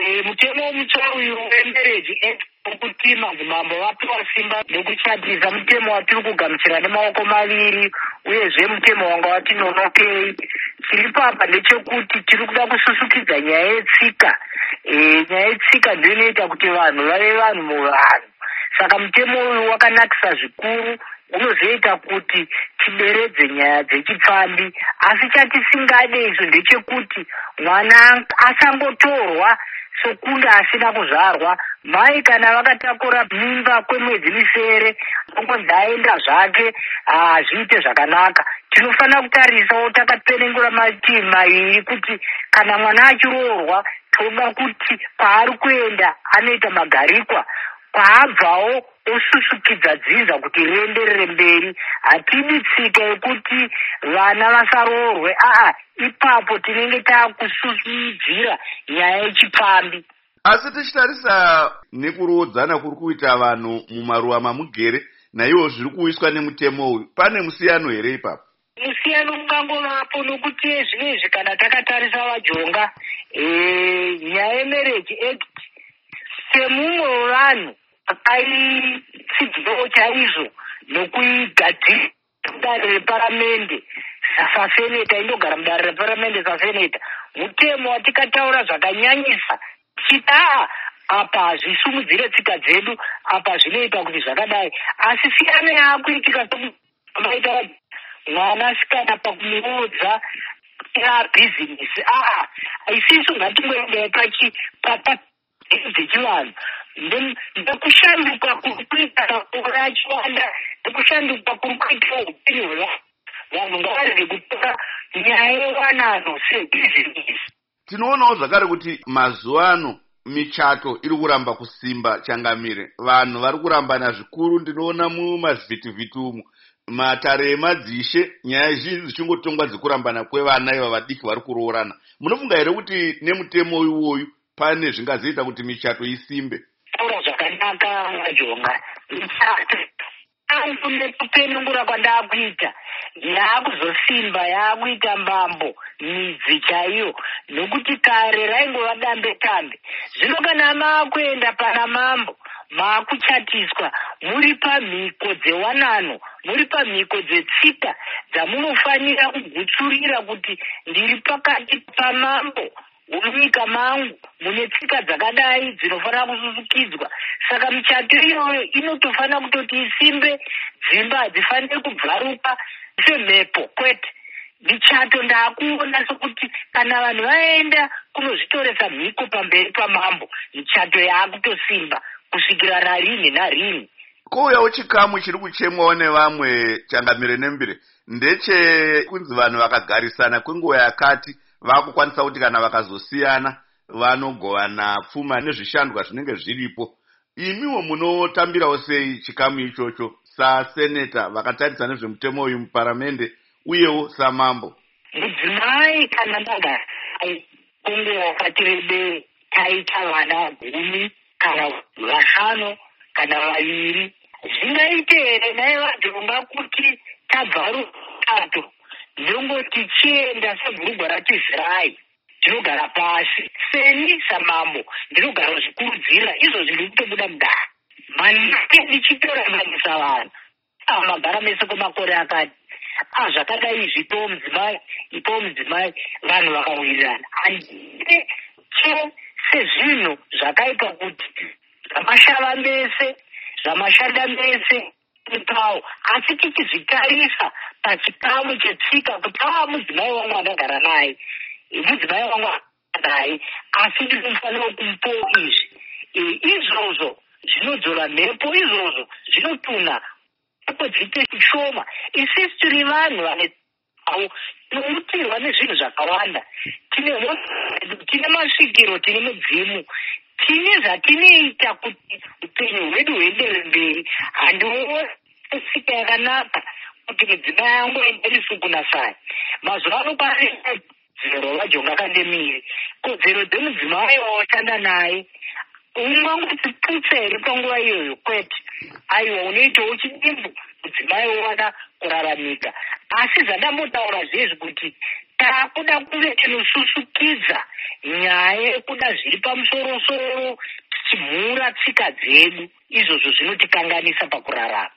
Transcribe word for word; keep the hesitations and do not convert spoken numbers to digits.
mutemo mutsva uyu wembereji kuti madzimambo vapiwa simba nekuchatisa mutemo watiri kugamuchira nemaoko maviri, uyezve mutemo wanga wati nonokei. Chiri papa ndechekuti tiri kuda kususukidza nyaya yetsika. Nyaya yetsika ndio inoita kuti vanhu vave vanhu muvanhu. Saka mutemo uyu wakanakisa zvikuru, unozoita kuti tideredze nyaya dzechipfambi. Asi chatisingade izvo ndechekuti mwana asangotorwa sekunda asina kuzvarwa. Mai kana vakatakura mimba kwemwedzi misere angonzi aenda zvake zviite zvakanaka. Tinofanira kutarisawo takapenengura mativi maviri kuti kana mwana achiroorwa toda kuti paari kuenda anoita magarikwa, kwaabvawo osusukidza dzinza kuti rienderere mberi. Hatidi tsika yekuti vana vasaroorwe, aa ipapo tinenge taakususudzira nyaya yechipfambi. Asi tichitarisa nekurodzana kuri kuita vanhu mumaruwa mamugere naiwo zviri kuiswa nemutemo uyu, pane musiyano here ipapo? Musiyano ungangovapo nokuti zvinezvi kana takatarisa vajonga nyaya yemarriage act semumwe wevanhu akaitsidziro chaizvo nokuigadzira mudare reparamende saseneta, indogara mudare reparamende saseneta, mutemo watikataura zvakanyanyisa chita apa hazvisumudzire tsika dzedu, apa zvinoita kuti zvakadai. Asi siyano yaakuitika sokumaita mwanasikana pakumurodza abhizinesi. Aa isisu ngatingoendai padzidzechivanhu ndekushanduka kuri kuita makore achiwanda, ndekushanduka kuri kuita upenyu hwevanhu. Vanhu ngavarege kutora nyaya yewanano sebhizinesi. Tinoonawo zvakare kuti mazuva ano michato iri kuramba kusimba changamire. Vanhu vari kurambana zvikuru, ndinoona mumavhitivhiti umu matare emadzishe nyaya zhinji dzichingotongwa dzikurambana kwevana iva vadiki vari kuroorana. Munofunga here kuti nemutemo iwoyu pane zvingazoita kuti michato isimbe? Taura zvakanaka Majonga. Michato angu nekupenengura kwandaakuita yaakuzosimba, yaakuita mbambo midzi chaiyo, nokuti kare raingova dambe tambe. Zvino kana maakuenda pana mambo maakuchatiswa, muri pamhiko dzewanano, muri pamhiko dzetsika dzamunofanira kugutsurira kuti ndiri pakati pamambo munyika mangu mune tsika dzakadai dzinofanira kususukidzwa. Saka michato iyoyo inotofanira kutoti isimbe, dzimba hadzifaniri kubvaruka semhepo, kwete. Michato ndaakuona sokuti kana vanhu vaenda kunozvitoresa mhiko pamberi pamambo, michato yaakutosimba kusvikira narini narini. Kouyawo chikamu chiri kuchemwawo nevamwe changamire nembire ndechekunzi vanhu vakagarisana kwenguva yakati vakukwanisa kuti kana vakazosiyana vanogovana pfuma nezvishandwa zvinenge zviripo. Imiwo munotambirawo sei chikamu ichocho saseneta vakatarisa nezvemutemo uyu muparamende uyewo samambo? Mudzimai kana ndagara kunge wakati rebe taita vana gumi kana vashanu kana vaviri, zvingaite here naye vajonga kuti tabva rukato ndongoti chienda sebhurugwa ratizrai ndinogara pasi, seni samambo ndinogara zvikurudzira izvo zviri kutobuda mudare manake ndichitoranganisa vanhu amagara mese kwemakore akati zvakadai izvi ipowo mudzimai ipowo mudzimai vanhu vakawirirana. Handine che sezvinhu zvakaita kuti zvamashava mese zvamashanda mese pawo, asi tichizvitarisa pachikamu chetsika kuti aa mudzimai wangu akagara naye, mudzimai wangu naye, asi ndinofanira kumupawo izvi. Izvozvo zvinodzora mhepo, izvozvo zvinotuna mhepo dziite shoma. Isisi tiri vanhu vane tinomutirwa nezvinhu zvakawanda, tine masvikiro, tine mudzimu, tine zvatinoita kuti upenyu hwedu huendere mberi. Handiona tsika yakanaka kuti mudzimai yangu aenderisi kunasai. Mazuva ano pane kodzero vajonga kandemire, kodzero dzemudzimai wawashanda naye ungangotiputsa here panguva iyoyo, kwete. Aiwa unoitawo chidimbu mudzimai wowana kuraramika. Asi zvandambotaura zvezvi kuti takuda kuve tinosusukidza nyaya yekuda zviri pamusoro-soro tichimhura tsika dzedu, izvozvo zvinotikanganisa pakurarama.